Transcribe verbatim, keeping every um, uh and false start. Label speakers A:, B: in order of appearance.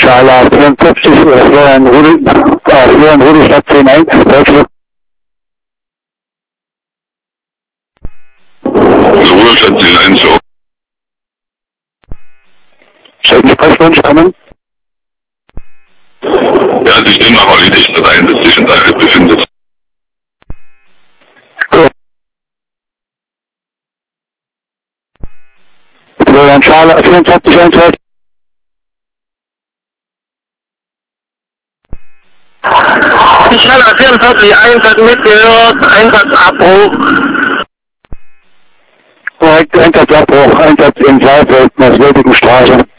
A: Schala vierundvierzig, oder Florian Rudel, äh, Florian Rudelstadt zehn eins, Deutschland.
B: Rudelstadt zehn eins, so.
A: Soll ich Sprechwunsch kommen?
B: Er hat sich demnach erledigt, dass eins sich in Einheit befindet.
A: Gut. Florian Schala vierundzwanzig eins,
C: Schala vierundvierzig eins hat mitgehört, Einsatzabbruch.
A: korrekt, Einsatzabbruch, Einsatz in Saalfeld, Marswürdigen Straße.